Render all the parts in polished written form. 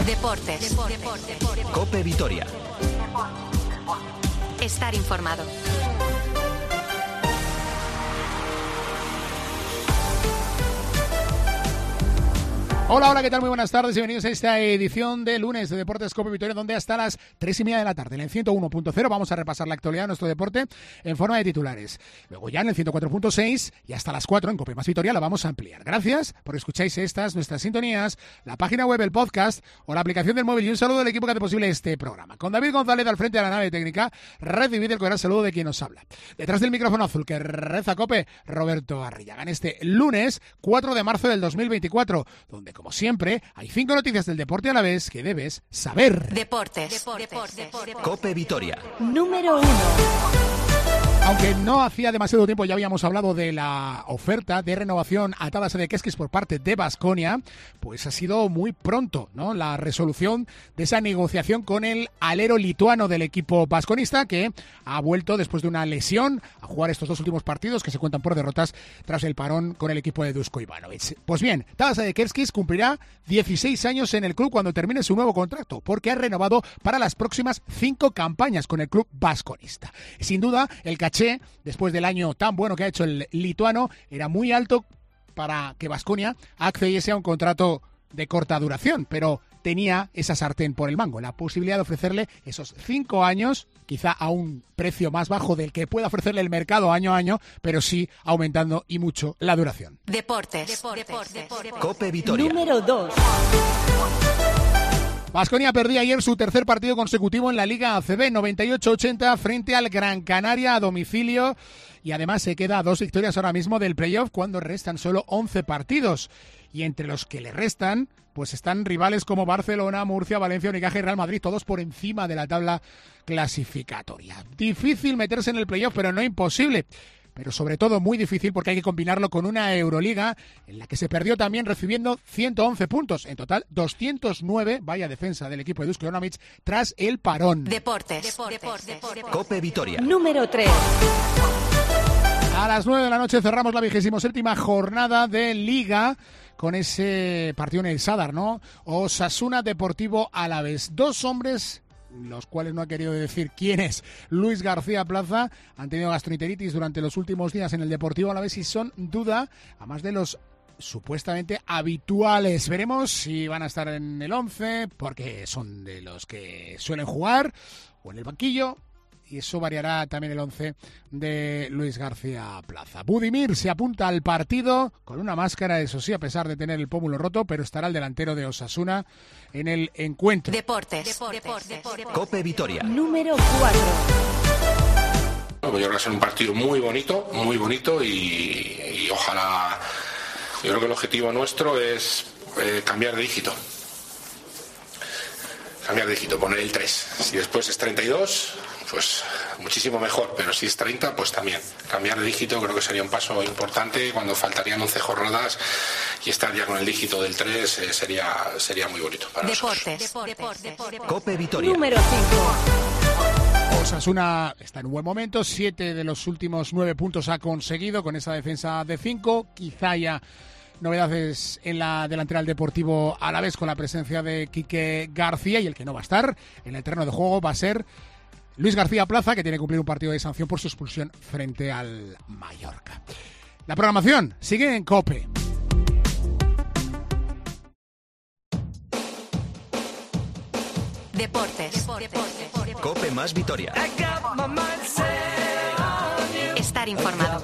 Deportes. COPE Vitoria. Estar informado. Hola, ¿qué tal? Muy buenas tardes y bienvenidos a esta edición de lunes de Deportes COPE Vitoria, donde hasta las 3:30 de la tarde, en el 101.0, vamos a repasar la actualidad de nuestro deporte en forma de titulares. Luego ya en el 104.6 y hasta las 4 en COPE más Vitoria la vamos a ampliar. Gracias por escucháis nuestras sintonías, la página web, el podcast o la aplicación del móvil, y un saludo del equipo que hace posible este programa. Con David González al frente de la nave técnica, recibid el cordial saludo de quien nos habla. Detrás del micrófono azul que reza COPE, Roberto Arrillaga. En este lunes 4 de marzo del 2024, donde como siempre hay 5 noticias del deporte a la vez que debes saber. Deportes. COPE Vitoria. Número 1. Aunque no hacía demasiado tiempo ya habíamos hablado de la oferta de renovación a Tadas Sedekerskis por parte de Baskonia, pues ha sido muy pronto, ¿no?, la resolución de esa negociación con el alero lituano del equipo vasconista, que ha vuelto después de una lesión a jugar estos 2 últimos partidos que se cuentan por derrotas tras el parón con el equipo de Duško Ivanović. Pues bien, Tadas Sedekerskis cumplirá 16 años en el club cuando termine su nuevo contrato, porque ha renovado para las próximas 5 campañas con el club vasconista. Sin duda, el caché, después del año tan bueno que ha hecho el lituano, era muy alto para que Baskonia accediese a un contrato de corta duración, pero tenía esa sartén por el mango, la posibilidad de ofrecerle esos 5 años, quizá a un precio más bajo del que pueda ofrecerle el mercado año a año, pero sí aumentando y mucho la duración. Deportes. COPE Vitoria. Número 2. Baskonia perdía ayer su tercer partido consecutivo en la Liga ACB, 98-80 frente al Gran Canaria a domicilio, y además se queda a 2 victorias ahora mismo del playoff cuando restan solo 11 partidos. Y entre los que le restan, pues están rivales como Barcelona, Murcia, Valencia, Unicaja y Real Madrid, todos por encima de la tabla clasificatoria. Difícil meterse en el playoff, pero no imposible. Pero sobre todo muy difícil porque hay que combinarlo con una Euroliga en la que se perdió también recibiendo 111 puntos. En total, 209, vaya defensa del equipo de Duško Ivanović tras el parón. Deportes. COPE Vitoria. Número 3. A las 9 de la noche cerramos la 27ª jornada de Liga con ese partido en el Sadar, ¿no? Osasuna Deportivo Alavés. 2 hombres, los cuales no ha querido decir quién es Luis García Plaza, han tenido gastroenteritis durante los últimos días en el Deportivo Alavés y son duda, además de los supuestamente habituales. Veremos si van a estar en el 11, porque son de los que suelen jugar, o en el banquillo, y eso variará también el 11 de Luis García Plaza. Budimir se apunta al partido con una máscara, eso sí, a pesar de tener el pómulo roto, pero estará el delantero de Osasuna en el encuentro. Deportes. COPE Vitoria. Número 4. Yo creo que va a ser un partido muy bonito y ojalá. Yo creo que el objetivo nuestro es cambiar de dígito. Poner el 3. Si después es 32, pues muchísimo mejor, pero si es 30, pues también. Cambiar de dígito creo que sería un paso importante cuando faltarían 11 jornadas, y estar ya con el dígito del 3 sería muy bonito para Deportes. COPE Vitoria. Número 5. Osasuna está en un buen momento, 7 de los últimos 9 puntos ha conseguido con esa defensa de 5, quizá ya novedades en la delantera del Deportivo Alavés con la presencia de Quique García, y el que no va a estar en el terreno de juego va a ser Luis García Plaza, que tiene que cumplir un partido de sanción por su expulsión frente al Mallorca. La programación sigue en COPE. Deportes. COPE más Vitoria. Estar informado.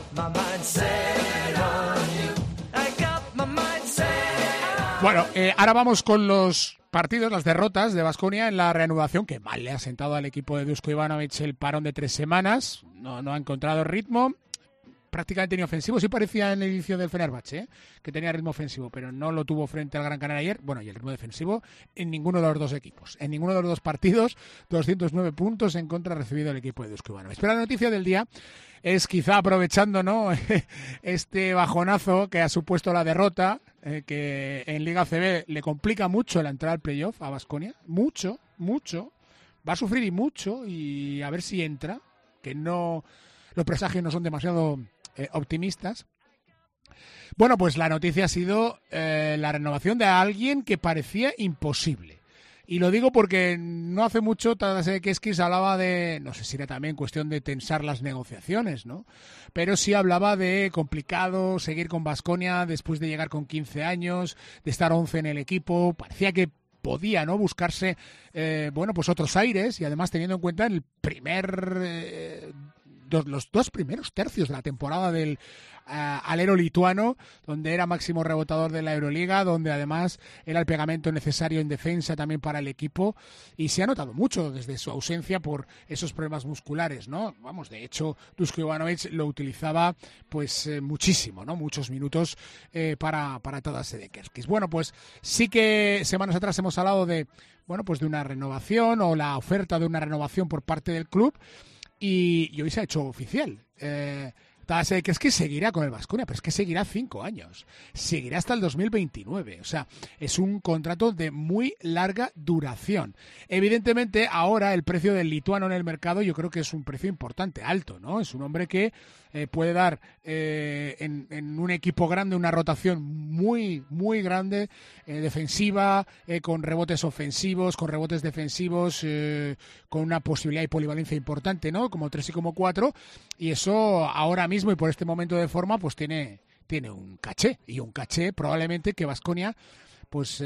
Bueno, ahora vamos con los partidos, las derrotas de Baskonia en la reanudación, que mal le ha sentado al equipo de Duško Ivanović el parón de 3 semanas. No ha encontrado ritmo. Prácticamente ni ofensivo, sí parecía en el inicio del Fenerbahce, que tenía ritmo ofensivo, pero no lo tuvo frente al Gran Canaria ayer. Bueno, y el ritmo defensivo en ninguno de los 2 equipos. En ninguno de los 2 partidos, 209 puntos en contra recibido el equipo de Duško Ivanović. Pero la noticia del día es, quizá aprovechando, ¿no?, este bajonazo que ha supuesto la derrota, que en Liga ACB le complica mucho la entrada al playoff a Baskonia. Mucho. Va a sufrir y mucho, y a ver si entra, que no, los presagios no son demasiado optimistas. Bueno, pues la noticia ha sido la renovación de alguien que parecía imposible. Y lo digo porque no hace mucho Tadase Keskis hablaba de, no sé si era también cuestión de tensar las negociaciones, ¿no? Pero sí hablaba de complicado seguir con Baskonia después de llegar con 15 años, de estar 11 en el equipo. Parecía que podía, ¿no?, buscarse, pues otros aires, y además teniendo en cuenta los dos primeros tercios de la temporada del alero lituano, donde era máximo rebotador de la Euroliga, donde además era el pegamento necesario en defensa también para el equipo, y se ha notado mucho desde su ausencia por esos problemas musculares, ¿no? Vamos, de hecho, Duško Ivanović lo utilizaba pues muchísimo, ¿no? Muchos minutos para Tadase Keskis. Bueno, pues sí que semanas atrás hemos hablado de una renovación o la oferta de una renovación por parte del club, y hoy se ha hecho oficial. Tadase Keskis seguirá con el Baskonia, pero es que seguirá 5 años. Seguirá hasta el 2029. O sea, es un contrato de muy larga duración. Evidentemente, ahora el precio del lituano en el mercado yo creo que es un precio importante, alto, ¿no? Es un hombre que puede dar en un equipo grande una rotación muy, muy grande, defensiva, con rebotes ofensivos, con rebotes defensivos, con una posibilidad y polivalencia importante, ¿no? Como 3 y como 4, y eso ahora mismo y por este momento de forma pues tiene un caché, y un caché probablemente que Baskonia pues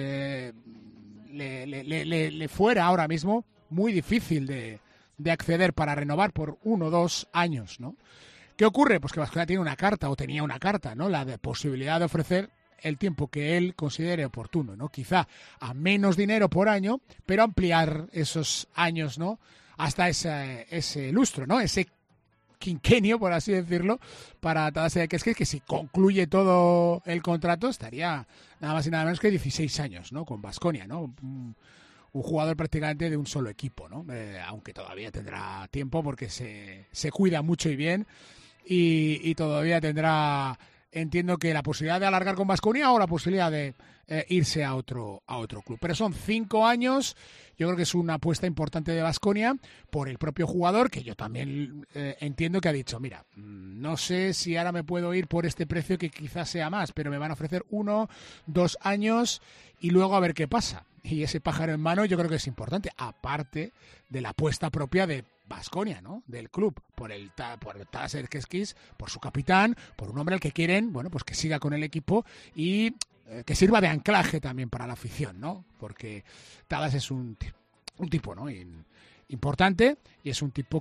le fuera ahora mismo muy difícil de acceder para renovar por 1 o 2 años, ¿no? ¿Qué ocurre? Pues que Baskonia tiene una carta, o tenía una carta, ¿no? La de posibilidad de ofrecer el tiempo que él considere oportuno, ¿no? Quizá a menos dinero por año, pero ampliar esos años, ¿no? Hasta ese lustro, ¿no? Ese quinquenio, por así decirlo, para Tadase Keskis, que si concluye todo el contrato estaría nada más y nada menos que 16 años, ¿no? Con Baskonia, ¿no? Un jugador prácticamente de un solo equipo, ¿no? Aunque todavía tendrá tiempo porque se cuida mucho y bien, y todavía tendrá, entiendo que la posibilidad de alargar con Baskonia o la posibilidad de irse a otro club. Pero son 5 años. Yo creo que es una apuesta importante de Baskonia por el propio jugador, que yo también entiendo que ha dicho, mira, no sé si ahora me puedo ir por este precio que quizás sea más, pero me van a ofrecer 1, 2 años y luego a ver qué pasa. Y ese pájaro en mano yo creo que es importante, aparte de la apuesta propia de Baskonia, ¿no? Del club, por Tadase Keskis, por su capitán, por un hombre al que quieren, pues que siga con el equipo y que sirva de anclaje también para la afición, ¿no? Porque Tadas es un tipo, ¿no? Importante, y es un tipo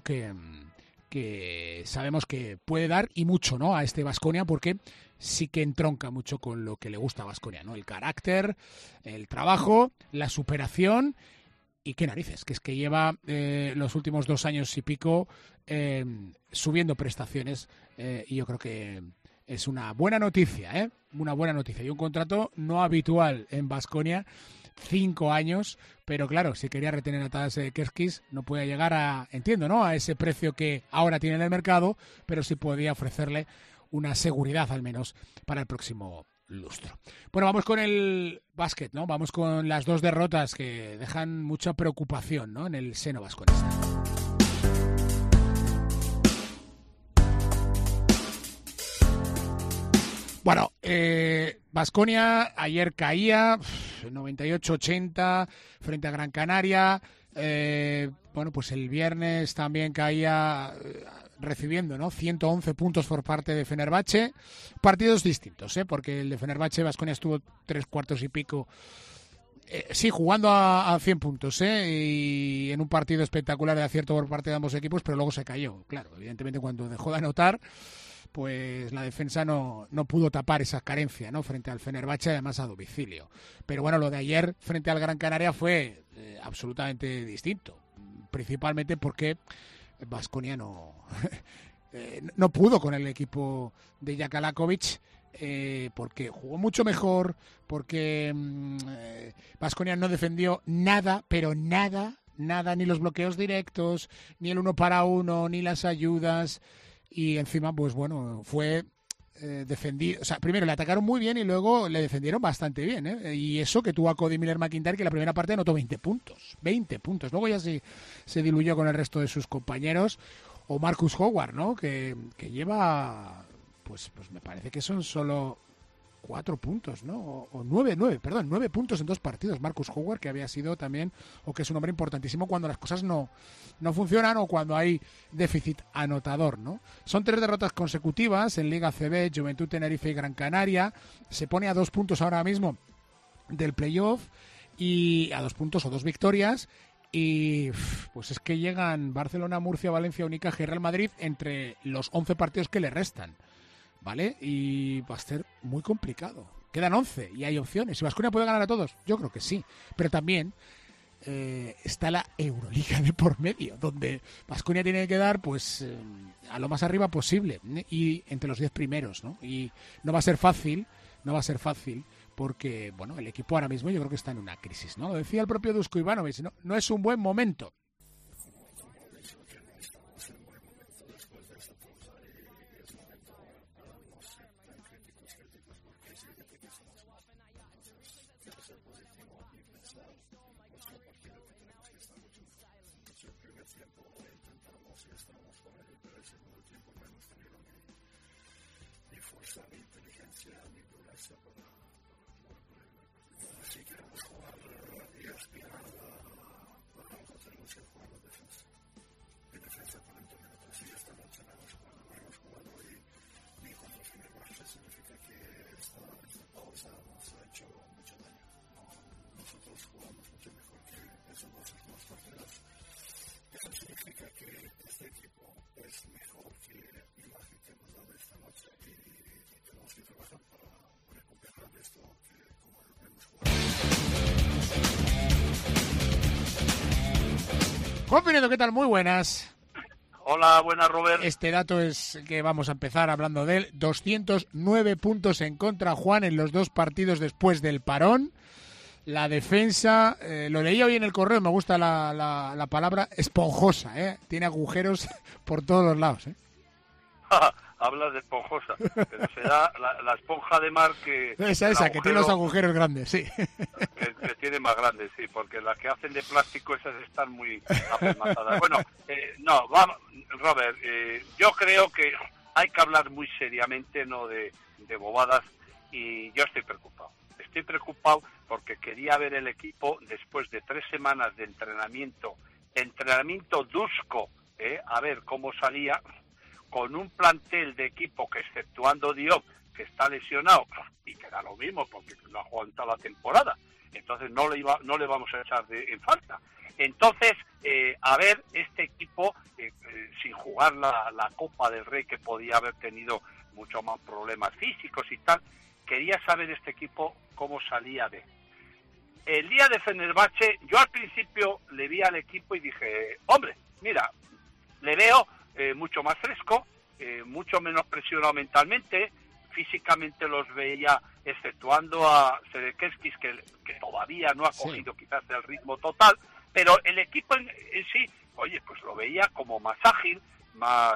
que sabemos que puede dar y mucho, ¿no? A este Baskonia, porque sí que entronca mucho con lo que le gusta a Baskonia, ¿no? El carácter, el trabajo, la superación. Y qué narices, que es que lleva los últimos 2 años y pico subiendo prestaciones, y yo creo que es una buena noticia, una buena noticia, y un contrato no habitual en Baskonia, 5 años, pero claro, si quería retener a Tadase Keskis no podía llegar a ese precio que ahora tiene en el mercado, pero sí podía ofrecerle una seguridad al menos para el próximo lustro. Bueno, vamos con el básquet, ¿no? Vamos con las 2 derrotas que dejan mucha preocupación, ¿no? En el seno vasconista. Bueno, Baskonia ayer caía 98-80 frente a Gran Canaria. Pues el viernes también caía recibiendo, ¿no? 111 puntos por parte de Fenerbahce. Partidos distintos, porque el de Fenerbahce, Baskonia estuvo 3 cuartos y pico, sí, jugando a 100 puntos, y en un partido espectacular de acierto por parte de ambos equipos, pero luego se cayó. Claro, evidentemente cuando dejó de anotar, pues la defensa no pudo tapar esa carencia, ¿no? Frente al Fenerbahce, además a domicilio. Pero bueno, lo de ayer frente al Gran Canaria fue absolutamente distinto, principalmente porque Baskonia no pudo con el equipo de Jakalakovic, porque jugó mucho mejor, porque Baskonia no defendió nada, pero nada, ni los bloqueos directos, ni el 1 para 1, ni las ayudas, y encima, pues bueno, fue defendido. O sea, primero le atacaron muy bien y luego le defendieron bastante bien, y eso que tuvo a Cody Miller-McIntyre, que la primera parte anotó 20 puntos. Luego ya se diluyó con el resto de sus compañeros. O Marcus Howard, ¿no? Que lleva, pues me parece que son solo 4 puntos, ¿no? O 9 puntos en 2 partidos. Marcus Howard, que había sido también, o que es un hombre importantísimo cuando las cosas no funcionan o cuando hay déficit anotador, ¿no? Son 3 derrotas consecutivas en Liga ACB, Juventud Tenerife y Gran Canaria. Se pone a 2 puntos ahora mismo del playoff y a 2 puntos o 2 victorias. Y pues es que llegan Barcelona, Murcia, Valencia, Unicaja y Real Madrid entre los 11 partidos que le restan, ¿vale? Y va a ser muy complicado. Quedan 11 y hay opciones. ¿Si Baskonia puede ganar a todos? Yo creo que sí. Pero también está la Euroliga de por medio, donde Baskonia tiene que quedar pues a lo más arriba posible, ¿eh? Y entre los 10 primeros, ¿no? Y no va a ser fácil, porque, bueno, el equipo ahora mismo yo creo que está en una crisis, ¿no? Lo decía el propio Dusko Ivanovic, no es un buen momento. Juan Pinedo, ¿qué tal? Muy buenas. Hola, buenas, Robert. Este dato es que vamos a empezar hablando de él. 209 puntos en contra, Juan, en los 2 partidos después del parón. La defensa, lo leía hoy en el correo, me gusta la palabra esponjosa, ¿eh? Tiene agujeros por todos los lados, ¿eh? Hablas de esponjosa, pero será la esponja de mar que... Esa, que tiene los agujeros grandes, sí. Que tiene más grandes, sí, porque las que hacen de plástico esas están muy apelmazadas. Bueno, no, vamos, Robert, yo creo que hay que hablar muy seriamente, no de bobadas, y yo estoy preocupado. Estoy preocupado porque quería ver el equipo después de 3 semanas de entrenamiento Dusko, a ver cómo salía, con un plantel de equipo que, exceptuando Diop, que está lesionado, y que da lo mismo porque no ha jugado en toda la temporada, entonces no le vamos a echar en falta. Entonces, a ver, este equipo, sin jugar la Copa del Rey, que podía haber tenido muchos más problemas físicos y tal, quería saber este equipo cómo salía de... El día de Fenerbahce, yo al principio le vi al equipo y dije, hombre, mira, le veo mucho más fresco, mucho menos presionado mentalmente, físicamente los veía, exceptuando a Sedekerskis, que todavía no ha cogido quizás el ritmo total, pero el equipo en sí, oye, pues lo veía como más ágil, más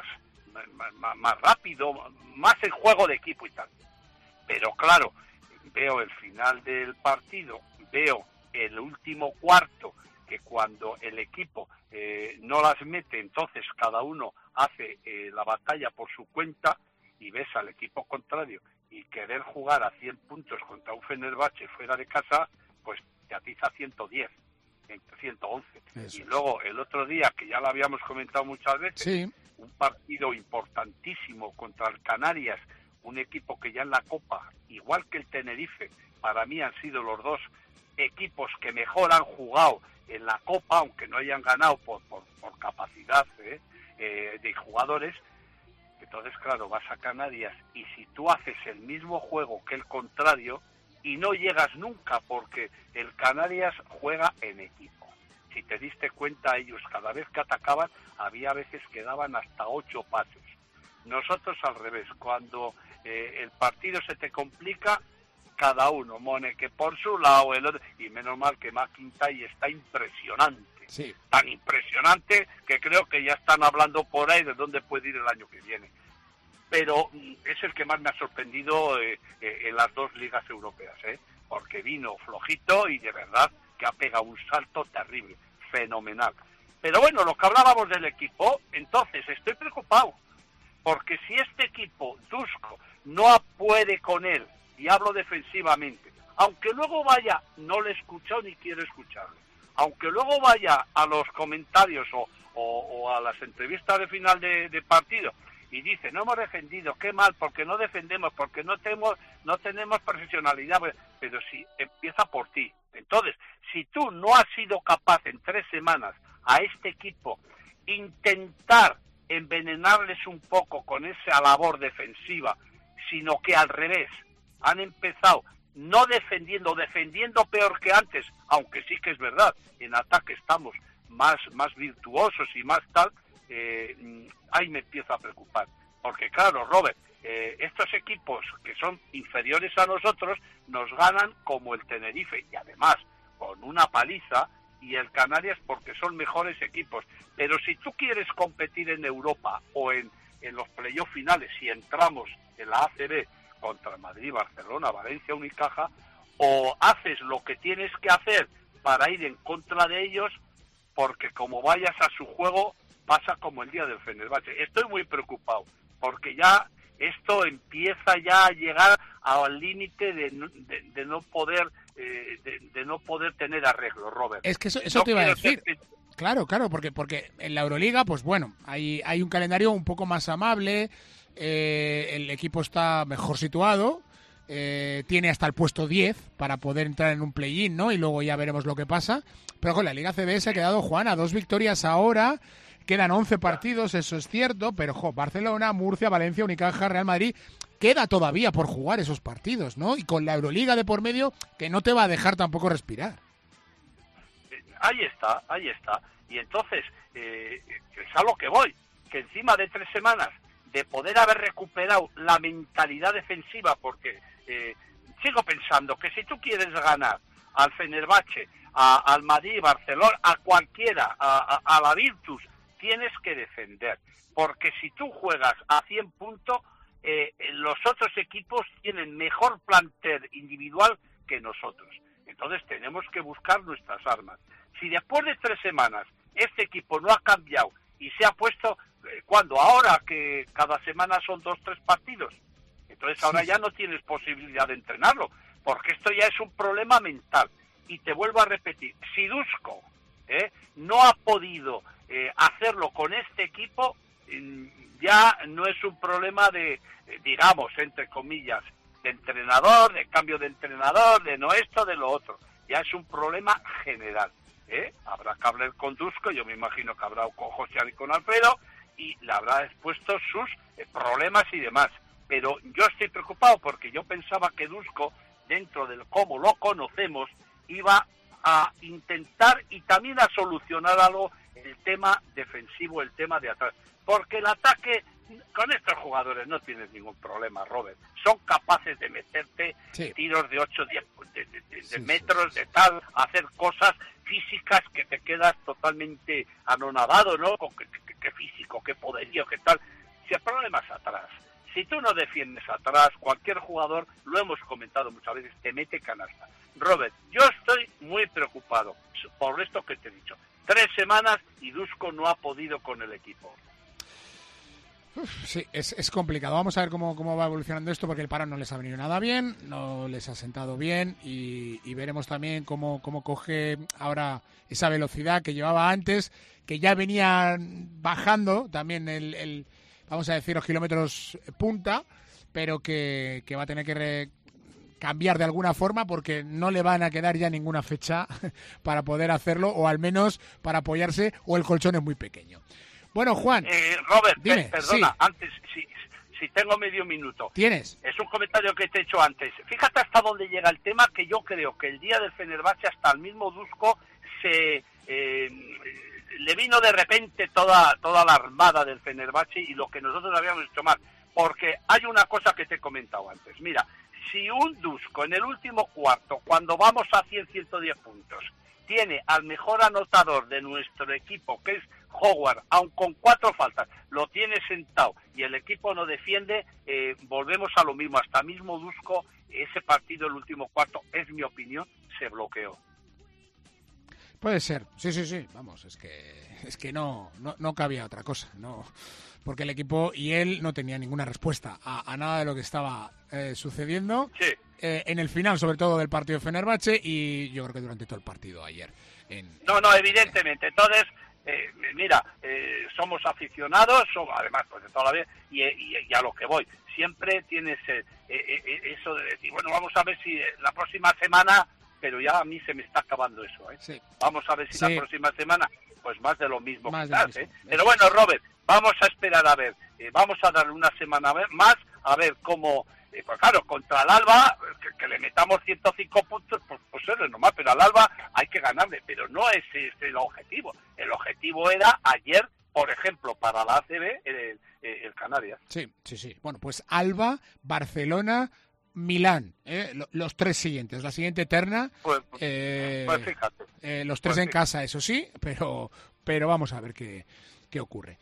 rápido, más en juego de equipo y tal. Pero claro, veo el final del partido, veo el último cuarto, que cuando el equipo no las mete, entonces cada uno hace la batalla por su cuenta, y ves al equipo contrario y querer jugar a 100 puntos contra un Fenerbahce fuera de casa, pues te atiza 110, 111. Eso. Y luego el otro día, que ya lo habíamos comentado muchas veces, sí, un partido importantísimo contra el Canarias, un equipo que ya en la Copa, igual que el Tenerife, para mí han sido los 2 equipos que mejor han jugado en la Copa, aunque no hayan ganado por capacidad de jugadores. Entonces, claro, vas a Canarias y si tú haces el mismo juego que el contrario, y no llegas nunca, porque el Canarias juega en equipo. Si te diste cuenta, ellos cada vez que atacaban, había veces que daban hasta 8 pases. Nosotros al revés, cuando el partido se te complica, cada uno, Moneke por su lado, el otro, y menos mal que McIntyre está impresionante. Sí. Tan impresionante que creo que ya están hablando por ahí de dónde puede ir el año que viene. Pero es el que más me ha sorprendido en las 2 ligas europeas, porque vino flojito y de verdad que ha pegado un salto terrible, fenomenal. Pero bueno, lo que hablábamos del equipo, entonces estoy preocupado, porque si este equipo, Dusko, no puede con él y hablo defensivamente, aunque luego vaya, no le he escuchado ni quiero escucharle, aunque luego vaya a los comentarios o a las entrevistas de final de partido y dice, no hemos defendido, qué mal, porque no defendemos, porque no tenemos profesionalidad, pero si empieza por ti. Entonces, si tú no has sido capaz en 3 semanas a este equipo intentar envenenarles un poco con esa labor defensiva, sino que al revés, han empezado no defendiendo peor que antes, aunque sí que es verdad, en ataque estamos más virtuosos y más tal, ahí me empiezo a preocupar. Porque claro, Robert, estos equipos que son inferiores a nosotros nos ganan como el Tenerife, y además con una paliza, y el Canarias porque son mejores equipos. Pero si tú quieres competir en Europa o en los playoffs finales, si entramos en la ACB contra Madrid, Barcelona, Valencia, Unicaja, o haces lo que tienes que hacer para ir en contra de ellos, porque como vayas a su juego pasa como el día del Fenerbahce. Estoy muy preocupado porque ya esto empieza ya a llegar al límite de no poder tener arreglo, Robert. Es que eso te iba a decir. Claro, porque en la Euroliga, pues bueno, hay un calendario un poco más amable, el equipo está mejor situado, tiene hasta el puesto 10 para poder entrar en un play-in, ¿no? Y luego ya veremos lo que pasa. Pero con la Liga CB se ha quedado, Juan, a 2 victorias ahora, quedan 11 partidos, eso es cierto, pero Barcelona, Murcia, Valencia, Unicaja, Real Madrid, queda todavía por jugar esos partidos, ¿no? Y con la Euroliga de por medio, que no te va a dejar tampoco respirar. Ahí está. Y entonces, es a lo que voy, que encima de 3 semanas de poder haber recuperado la mentalidad defensiva, porque sigo pensando que si tú quieres ganar al Fenerbahce, al Madrid, Barcelona, a cualquiera, a la Virtus, tienes que defender, porque si tú juegas a 100 puntos, los otros equipos tienen mejor plantel individual que nosotros. Entonces tenemos que buscar nuestras armas. Si después de 3 semanas este equipo no ha cambiado y se ha puesto, ¿cuándo? Ahora que cada semana son 2-3 partidos. Entonces ahora ya no tienes posibilidad de entrenarlo, porque esto ya es un problema mental. Y te vuelvo a repetir, si Dusko no ha podido hacerlo con este equipo, ya no es un problema de, digamos, entre comillas, de entrenador, de cambio de entrenador, de no esto, de lo otro. Ya es un problema general. Habrá que hablar con Dusko, yo me imagino que habrá con José y con Alfredo, y le habrá expuesto sus problemas y demás. Pero yo estoy preocupado porque yo pensaba que Dusko, dentro del cómo lo conocemos, iba a intentar y también a solucionar algo, el tema defensivo, el tema de atrás. Porque el ataque, con estos jugadores no tienes ningún problema, Robert. Son capaces de meterte tiros de 8, 10 de metros, de tal, hacer cosas físicas que te quedas totalmente anonadado, ¿no? Qué físico, qué poderío, qué tal. Si el problema es atrás. Si tú no defiendes atrás, cualquier jugador, lo hemos comentado muchas veces, te mete canasta. Robert, yo estoy muy preocupado por esto que te he dicho. 3 semanas y Dusko no ha podido con el equipo. Sí, es complicado. Vamos a ver cómo va evolucionando esto, porque el parón no les ha venido nada bien, no les ha sentado bien, y veremos también cómo coge ahora esa velocidad que llevaba antes, que ya venía bajando también vamos a decir, los kilómetros punta, pero que va a tener que cambiar de alguna forma, porque no le van a quedar ya ninguna fecha para poder hacerlo, o al menos para apoyarse, o el colchón es muy pequeño. Bueno, Juan. Robert, dime, perdona, sí. Antes, si tengo medio minuto. ¿Tienes? Es un comentario que te he hecho antes. Fíjate hasta dónde llega el tema, que yo creo que el día del Fenerbahce hasta el mismo Dusko le vino de repente toda la armada del Fenerbahce y lo que nosotros habíamos hecho mal. Porque hay una cosa que te he comentado antes. Mira, si un Dusko en el último cuarto, cuando vamos a 110 puntos, tiene al mejor anotador de nuestro equipo, que es Howard, aun con 4 faltas, lo tiene sentado y el equipo no defiende, volvemos a lo mismo. Hasta mismo Dusko, ese partido, el último cuarto, es mi opinión, se bloqueó. Puede ser, sí, vamos, es que no cabía otra cosa, no, porque el equipo y él no tenía ninguna respuesta a nada de lo que estaba sucediendo. Sí. en el final, sobre todo, del partido de Fenerbahce, y yo creo que durante todo el partido ayer. No, evidentemente. Entonces, mira, somos aficionados, además, pues de toda la vida, y a lo que voy. Siempre tienes eso de decir, bueno, vamos a ver si la próxima semana, pero ya a mí se me está acabando eso, ¿eh? Sí. Vamos a ver si la próxima semana, pues más de lo mismo. Más quizás, de lo mismo. Pero bueno, Robert, vamos a esperar a ver, vamos a darle una semana más, a ver cómo, pues claro, contra el Alba, que le metamos 105 puntos, pues es normal, pero al Alba hay que ganarle, pero no es el objetivo. El objetivo era ayer, por ejemplo, para la ACB, el Canarias. Sí. Bueno, pues Alba, Barcelona, Milán, los 3 siguientes. La siguiente terna, Pues fíjate. los 3 en casa, eso sí, pero vamos a ver qué ocurre.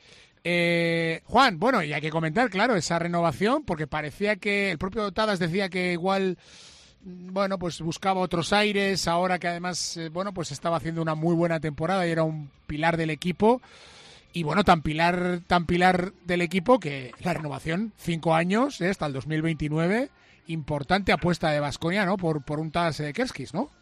Juan, bueno, y hay que comentar, claro, esa renovación, porque parecía que el propio Tadas decía que igual, bueno, pues buscaba otros aires, ahora que además, bueno, pues estaba haciendo una muy buena temporada y era un pilar del equipo. Y bueno, tan pilar del equipo que la renovación, 5 años, hasta el 2029, importante apuesta de Baskonia, ¿no? Por un Tadas Kerskis, ¿no?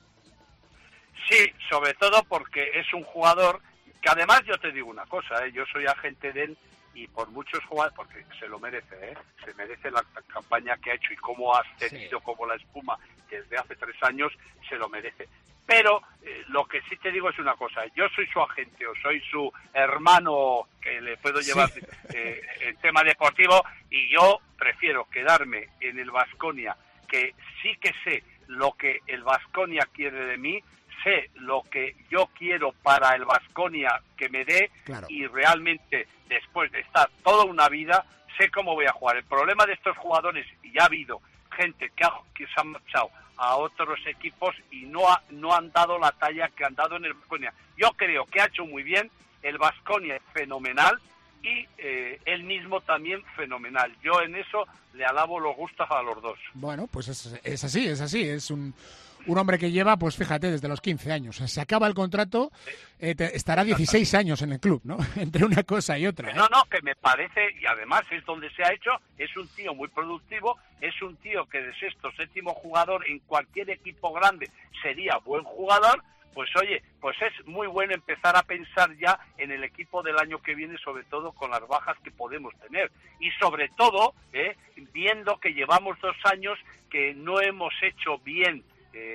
Sí, sobre todo porque es un jugador que además yo te digo una cosa, yo soy agente de él y por muchos jugadores, porque se lo merece, se merece la campaña que ha hecho y cómo ha ascendido como la espuma desde hace 3 años, se lo merece. Pero lo que sí te digo es una cosa, yo soy su agente o soy su hermano que le puedo llevar en tema deportivo y yo prefiero quedarme en el Baskonia, que sí que sé lo que el Baskonia quiere de mí, sé lo que yo quiero para el Baskonia que me dé, claro. Y realmente después de estar toda una vida sé cómo voy a jugar. El problema de estos jugadores, y ha habido gente que se han marchado a otros equipos y no han dado la talla que han dado en el Baskonia. Yo creo que ha hecho muy bien, el Baskonia es fenomenal y él mismo también fenomenal. Yo en eso le alabo los gustos a los dos. Bueno, pues es así, es un hombre que lleva, pues fíjate, desde los 15 años. Se acaba el contrato, estará 16 años en el club, ¿no? Entre una cosa y otra. No, que me parece, y además es donde se ha hecho, es un tío muy productivo, es un tío que de 6º, 7º jugador en cualquier equipo grande sería buen jugador. Pues oye, pues es muy bueno empezar a pensar ya en el equipo del año que viene, sobre todo con las bajas que podemos tener. Y sobre todo, viendo que llevamos 2 años que no hemos hecho bien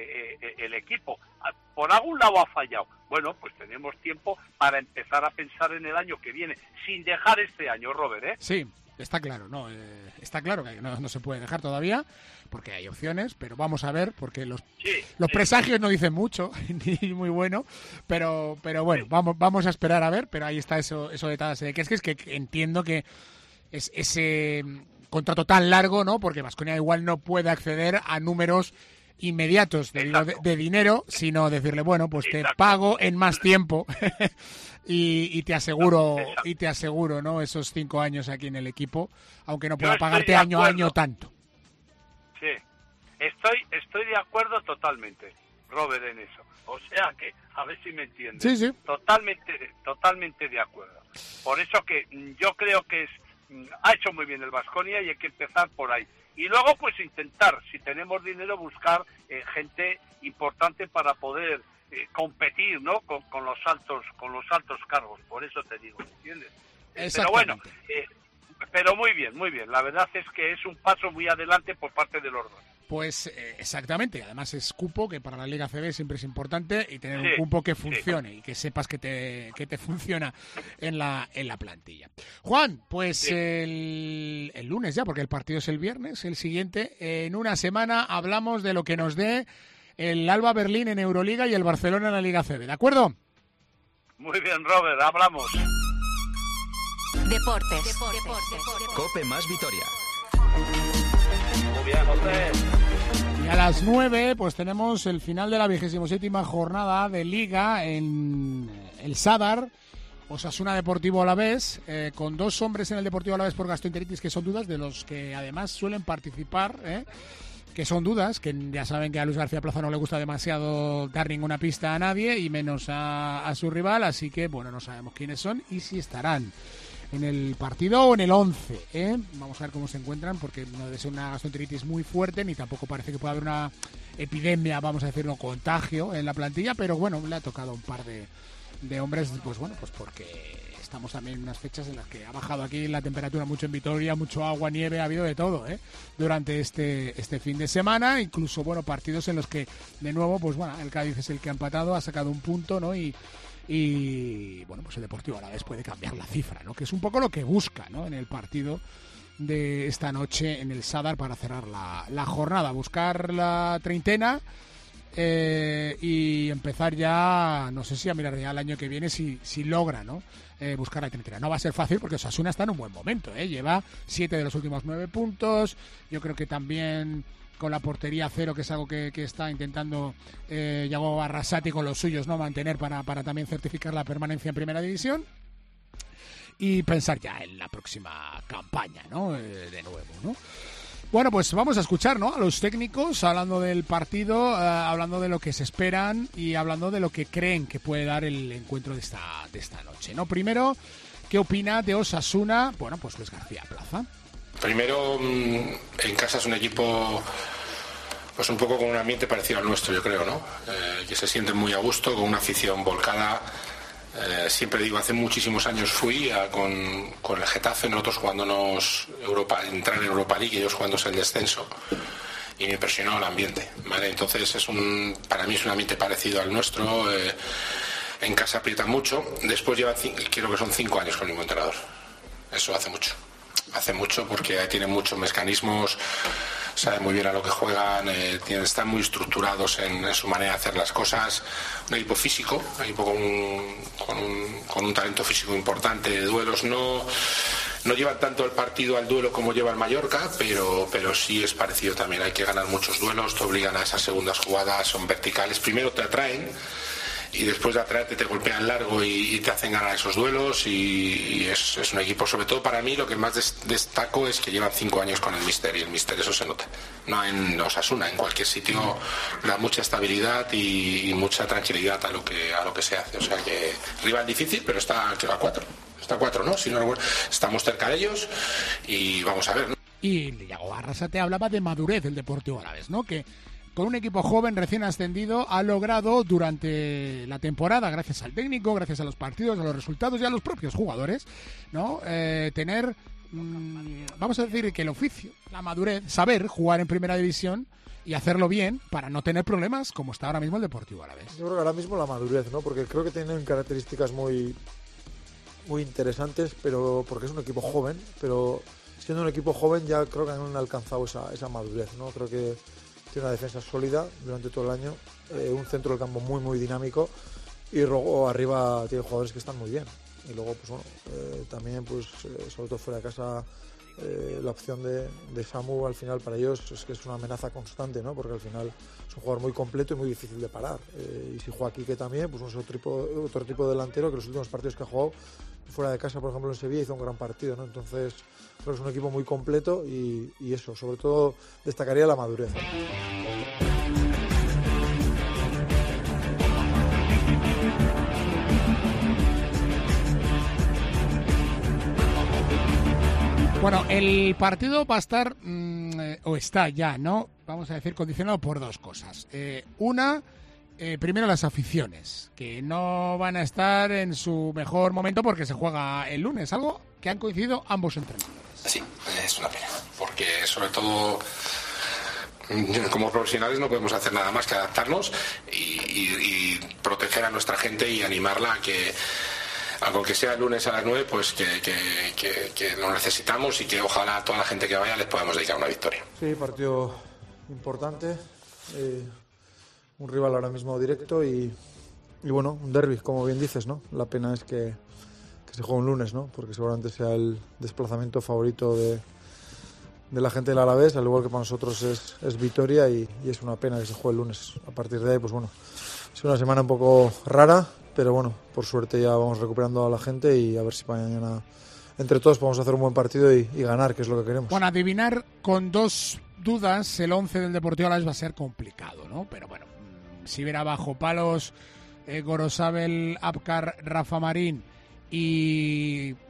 el equipo. Por algún lado ha fallado. Bueno, pues tenemos tiempo para empezar a pensar en el año que viene, sin dejar este año, Robert, Sí, está claro, está claro que no se puede dejar todavía, porque hay opciones, pero vamos a ver, porque los presagios no dicen mucho, ni muy bueno, pero bueno, vamos a esperar a ver, pero ahí está eso de Tadas Kerskis, que entiendo que es ese contrato tan largo, ¿no? Porque Baskonia igual no puede acceder a números inmediatos de dinero, sino decirle, bueno, pues te pago en más tiempo y te aseguro, ¿no? Esos 5 años aquí en el equipo, aunque no pueda pagarte año a año tanto. Sí, estoy de acuerdo totalmente, Robert, en eso. O sea que, a ver si me entiendes. Sí. Totalmente de acuerdo. Por eso que yo creo que ha hecho muy bien el Baskonia y hay que empezar por ahí. Y luego, pues intentar, si tenemos dinero, buscar gente importante para poder competir, ¿no? Con los altos cargos. Por eso te digo, ¿me entiendes? Pero bueno, pero muy bien. La verdad es que es un paso muy adelante por parte de los dos. Pues exactamente, además es cupo, que para la Liga CB siempre es importante, y tener un cupo que funcione y que sepas que te funciona en la plantilla. Juan, pues el lunes ya, porque el partido es el viernes, el siguiente, en una semana hablamos de lo que nos dé el Alba Berlín en Euroliga y el Barcelona en la Liga CB, ¿de acuerdo? Muy bien, Robert, hablamos. Deportes. Cope más Vitoria. Muy bien, José. Y a las 9 pues tenemos el final de la 27ª jornada de Liga en el Sadar, Osasuna Deportivo Alavés, con 2 hombres en el Deportivo Alavés por gastroenteritis que son dudas, de los que además suelen participar, que son dudas, que ya saben que a Luis García Plaza no le gusta demasiado dar ninguna pista a nadie y menos a su rival, así que bueno, no sabemos quiénes son y si estarán. en el partido o en el 11, ¿eh? Vamos a ver cómo se encuentran, porque no debe ser una gastroenteritis muy fuerte, ni tampoco parece que pueda haber una epidemia, vamos a decirlo, contagio en la plantilla, pero bueno, le ha tocado un par de hombres, pues bueno, pues porque estamos también en unas fechas en las que ha bajado aquí la temperatura mucho en Vitoria, mucho agua, nieve, ha habido de todo, durante este fin de semana, incluso, bueno, partidos en los que, de nuevo, pues bueno, el Cádiz es el que ha empatado, ha sacado un punto, ¿no? Y bueno, pues el Deportivo Alavés puede cambiar la cifra, ¿no? Que es un poco lo que busca, ¿no? En el partido de esta noche en el Sadar para cerrar la jornada, buscar la treintena y empezar ya, no sé si a mirar ya el año que viene si logra, ¿no? Buscar la treintena. No va a ser fácil porque Osasuna está en un buen momento, lleva 7 de los últimos 9 puntos, yo creo que también con la portería cero, que es algo que está intentando Yago Arrasati con los suyos, ¿no? Mantener para también certificar la permanencia en Primera División y pensar ya en la próxima campaña, ¿no? De nuevo, ¿no? Bueno, pues vamos a escuchar, ¿no? A los técnicos hablando del partido, hablando de lo que se esperan y hablando de lo que creen que puede dar el encuentro de esta noche, ¿no? Primero, ¿qué opina de Osasuna? Bueno, pues Luis García Plaza. Primero, en casa es un equipo pues un poco con un ambiente parecido al nuestro, yo creo, ¿no? Que se sienten muy a gusto, con una afición volcada. Siempre digo, hace muchísimos años fui con el Getafe, nosotros jugándonos entrar en Europa League y ellos jugándose el descenso, y me impresionó el ambiente, ¿vale? Entonces para mí es un ambiente parecido al nuestro. En casa aprieta mucho. Después creo que son 5 años con el mismo entrenador. Eso hace mucho porque tienen muchos mecanismos, saben muy bien a lo que juegan, están muy estructurados en su manera de hacer las cosas. Un equipo físico, un equipo con un talento físico importante de duelos. No llevan tanto el partido al duelo como lleva el Mallorca, pero sí es parecido también. Hay que ganar muchos duelos, te obligan a esas segundas jugadas, son verticales. Primero te atraen y después de atraerte te golpean largo y te hacen ganar esos duelos, y es un equipo, sobre todo para mí, lo que más destaco es que llevan 5 años con el míster, y el míster eso se nota, no en Osasuna, en cualquier sitio da mucha estabilidad y mucha tranquilidad a lo que se hace. O sea que rival difícil, pero está a 4, ¿no? Si no, estamos cerca de ellos y vamos a ver, ¿no? Y Yago Arrasate hablaba de madurez del Deportivo Alavés, ¿no? Que con un equipo joven recién ascendido ha logrado durante la temporada, gracias al técnico, gracias a los partidos, a los resultados y a los propios jugadores, ¿no? Tener, vamos a decir que el oficio, la madurez, saber jugar en Primera División y hacerlo bien para no tener problemas como está ahora mismo el Deportivo Alavés. Yo creo que ahora mismo la madurez, ¿no? Porque creo que tienen características muy interesantes, pero porque es un equipo joven, pero siendo un equipo joven ya creo que han alcanzado esa madurez, ¿no? Creo que tiene una defensa sólida durante todo el año, un centro del campo muy dinámico, y luego arriba tiene jugadores que están muy bien. Y luego, pues bueno, también, pues sobre todo fuera de casa, la opción de Samu al final para ellos es que es una amenaza constante, ¿no? Porque al final es un jugador muy completo y muy difícil de parar. Y si juega Quique también, pues es otro tipo de delantero que los últimos partidos que ha jugado fuera de casa, por ejemplo en Sevilla, hizo un gran partido, ¿no? Entonces creo que es un equipo muy completo y eso, sobre todo destacaría la madurez. Bueno, el partido va a estar, o está ya, ¿no? Vamos a decir, condicionado por 2 cosas. Una, primero las aficiones, que no van a estar en su mejor momento porque se juega el lunes, algo que han coincidido ambos entrenadores. Sí, es una pena, porque sobre todo como profesionales no podemos hacer nada más que adaptarnos y proteger a nuestra gente y animarla a que, aunque sea el lunes a las 9, pues que lo necesitamos y que ojalá a toda la gente que vaya les podamos dedicar una victoria. Sí, partido importante, un rival ahora mismo directo y bueno, un derbi, como bien dices, ¿no? La pena es que se juegue un lunes, ¿no? Porque seguramente sea el desplazamiento favorito de la gente del Alavés, al igual que para nosotros es Vitoria, y es una pena que se juegue el lunes. A partir de ahí, pues bueno, es una semana un poco rara, pero bueno, por suerte ya vamos recuperando a la gente y a ver si mañana entre todos podemos hacer un buen partido y ganar, que es lo que queremos. Bueno, adivinar con 2 dudas el 11 del Deportivo Alavés va a ser complicado, ¿no? Pero bueno, si verá bajo palos Gorosabel, Abkar, Rafa Marín y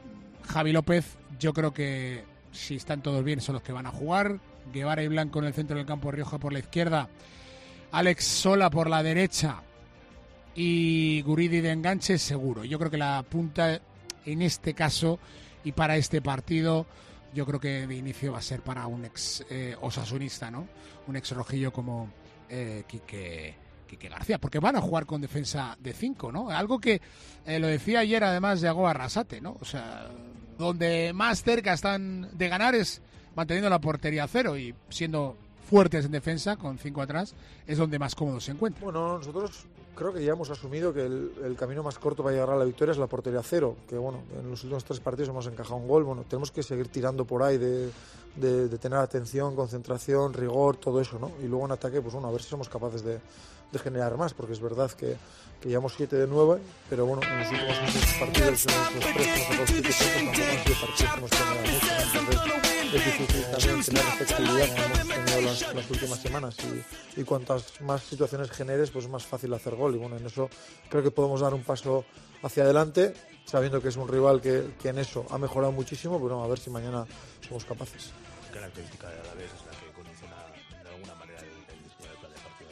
Javi López, yo creo que si están todos bien son los que van a jugar. Guevara y Blanco en el centro del campo, Rioja por la izquierda, Alex Sola por la derecha y Guridi de enganche seguro. Yo creo que la punta en este caso y para este partido, yo creo que de inicio va a ser para un ex osasunista, ¿no? Un ex rojillo como Quique García, porque van a jugar con defensa de 5, ¿no? Algo que lo decía ayer además Yago Arrasate, ¿no? O sea, donde más cerca están de ganar es manteniendo la portería a 0 y siendo fuertes en defensa con 5 atrás es donde más cómodos se encuentran. Bueno, nosotros creo que ya hemos asumido que el camino más corto para llegar a la victoria es la portería a 0, que bueno, en los últimos 3 partidos hemos encajado un gol. Bueno, tenemos que seguir tirando por ahí de tener atención, concentración, rigor, todo eso, ¿no? Y luego en ataque, pues bueno, a ver si somos capaces de generar más, porque es verdad que llevamos 7 de 9, pero bueno, en los últimos 6 partidos, en los 3 hemos sacado 7 puntos, tampoco han sido partidos que hemos generado mucho, ¿no? Entonces es difícil también tener efectividad como hemos tenido las últimas semanas, y cuantas más situaciones generes, pues es más fácil hacer gol, y bueno, en eso creo que podemos dar un paso hacia adelante, sabiendo que es un rival que en eso ha mejorado muchísimo, pero bueno, a ver si mañana somos capaces. ¿Qué característica de Alavés es la que condiciona de alguna manera el diseño del plan de partido?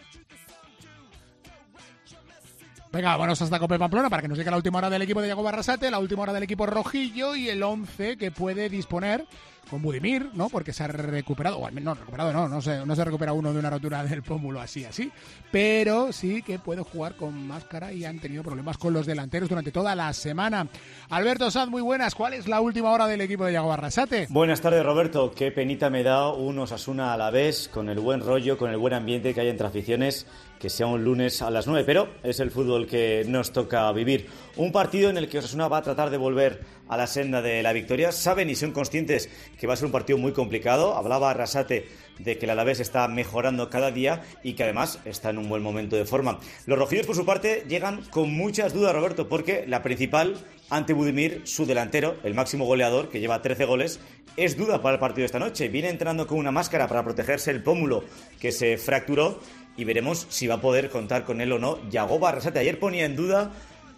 Venga, vámonos hasta Cope Pamplona para que nos llegue la última hora del equipo de Yago Arrasate, la última hora del equipo rojillo y el 11 que puede disponer con Budimir, ¿no? Porque se ha recuperado, o al menos no se recupera uno de una rotura del pómulo así, pero sí que puede jugar con máscara y han tenido problemas con los delanteros durante toda la semana. Alberto Sanz, muy buenas, ¿cuál es la última hora del equipo de Yago Arrasate? Buenas tardes, Roberto, qué penita me da un Osasuna Alavés con el buen rollo, con el buen ambiente que hay entre aficiones, que sea un lunes a las 9, pero es el fútbol que nos toca vivir. Un partido en el que Osasuna va a tratar de volver a la senda de la victoria. Saben y son conscientes que va a ser un partido muy complicado. Hablaba Arrasate de que el Alavés está mejorando cada día y que además está en un buen momento de forma. Los rojillos, por su parte, llegan con muchas dudas, Roberto, porque la principal, ante Budimir, su delantero, el máximo goleador, que lleva 13 goles, es duda para el partido de esta noche. Viene entrenando con una máscara para protegerse el pómulo que se fracturó y veremos si va a poder contar con él o no. Yago Arrasate ayer ponía en duda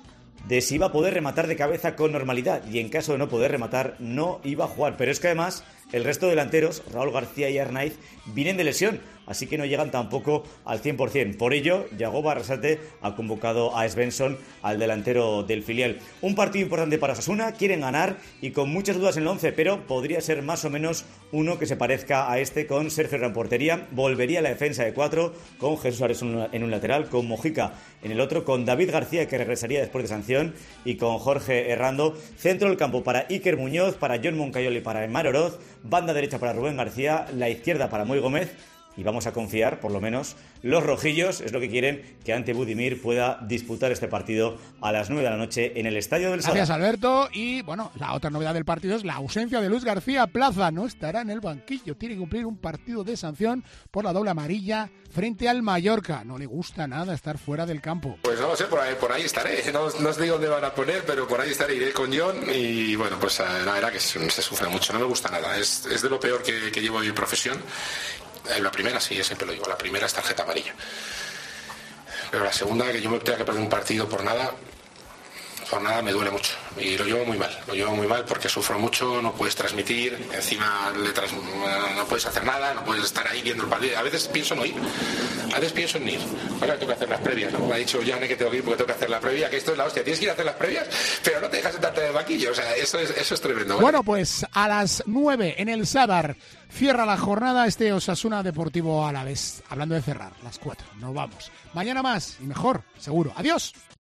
de si iba a poder rematar de cabeza con normalidad y en caso de no poder rematar no iba a jugar, pero es que además el resto de delanteros, Raúl García y Arnaiz, vienen de lesión, así que no llegan tampoco al 100%. Por ello, Yago Arrasate ha convocado a Svensson, al delantero del filial. Un partido importante para Osasuna, quieren ganar y con muchas dudas en el 11, pero podría ser más o menos uno que se parezca a este, con Sergio Herrera en portería. Volvería la defensa de 4 con Jesús Ares en un lateral, con Mojica en el otro, con David García, que regresaría después de sanción, y con Jorge Errando. Centro del campo para Iker Muñoz, para John Moncayol y para Emar Oroz. Banda derecha para Rubén García, la izquierda para Moy Gómez. Y vamos a confiar, por lo menos, los rojillos es lo que quieren, que ante Budimir pueda disputar este partido a las 9 de la noche en el Estadio del Sadar. Gracias, Alberto. Y bueno, la otra novedad del partido es la ausencia de Luis García Plaza. No estará en el banquillo. Tiene que cumplir un partido de sanción por la doble amarilla frente al Mallorca. No le gusta nada estar fuera del campo. Pues no lo sé, por ahí estaré. No os digo dónde van a poner, pero por ahí estaré. Iré con John y bueno, pues la verdad que se sufre mucho. No me gusta nada. Es de lo peor que llevo en mi profesión. La primera, sí, siempre lo digo, la primera es tarjeta amarilla. Pero la segunda, que yo me tenga que perder un partido por nada me duele mucho. Y lo llevo muy mal porque sufro mucho, no puedes transmitir, encima no puedes hacer nada, no puedes estar ahí viendo el partido. A veces pienso en no ir, Ahora tengo que hacer las previas, ¿no? Me ha dicho Jane que tengo que ir porque tengo que hacer la previa, que esto es la hostia, tienes que ir a hacer las previas, pero no te dejas sentarte en el banquillo, o sea, eso es tremendo. ¿Vale? Bueno, pues a las 9 en el Sadar cierra la jornada este Osasuna Deportivo Alavés. Hablando de cerrar, las 4, nos vamos. Mañana más y mejor, seguro. Adiós.